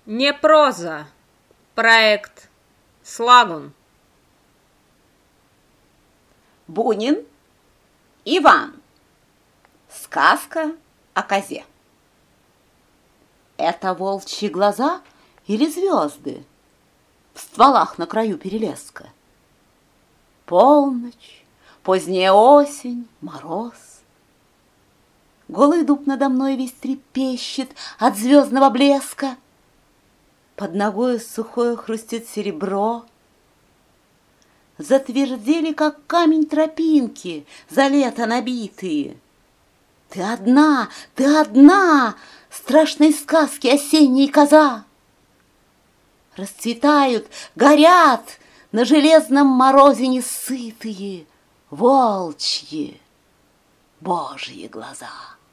Не проза. Проект Слагун. Бунин Иван. Сказка о козе. Это волчьи глаза или звезды в стволах на краю перелеска? Полночь, поздняя осень, мороз. Голый дуб надо мной весь трепещет от звездного блеска. Под ногою сухое хрустит серебро. Затвердели, как камень, тропинки, за лето набитые. Ты одна, страшной сказки осенней коза. Расцветают, горят на железном морозе несытые волчьи Божьи глаза.